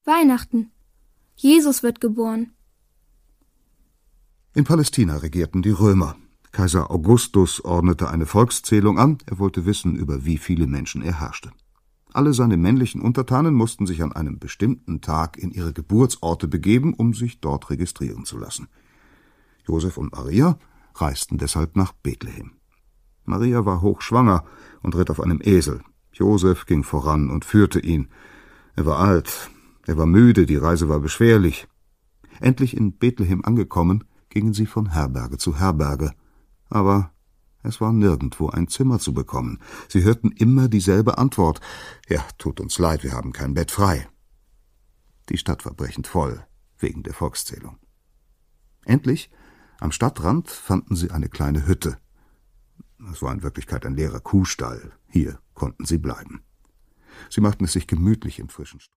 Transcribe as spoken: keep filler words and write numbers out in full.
Weihnachten. Jesus wird geboren. In Palästina regierten die Römer. Kaiser Augustus ordnete eine Volkszählung an, er wollte wissen, über wie viele Menschen er herrschte. Alle seine männlichen Untertanen mussten sich an einem bestimmten Tag in ihre Geburtsorte begeben, um sich dort registrieren zu lassen. Josef und Maria reisten deshalb nach Bethlehem. Maria war hochschwanger und ritt auf einem Esel. Josef ging voran und führte ihn. Er war alt, er war müde, die Reise war beschwerlich. Endlich in Bethlehem angekommen, gingen sie von Herberge zu Herberge. Aber es war nirgendwo ein Zimmer zu bekommen. Sie hörten immer dieselbe Antwort: »Ja, tut uns leid, wir haben kein Bett frei.« Die Stadt war brechend voll, wegen der Volkszählung. Endlich, am Stadtrand, fanden sie eine kleine Hütte. Es war in Wirklichkeit ein leerer Kuhstall. Hier konnten sie bleiben. Sie machten es sich gemütlich im frischen Stroh.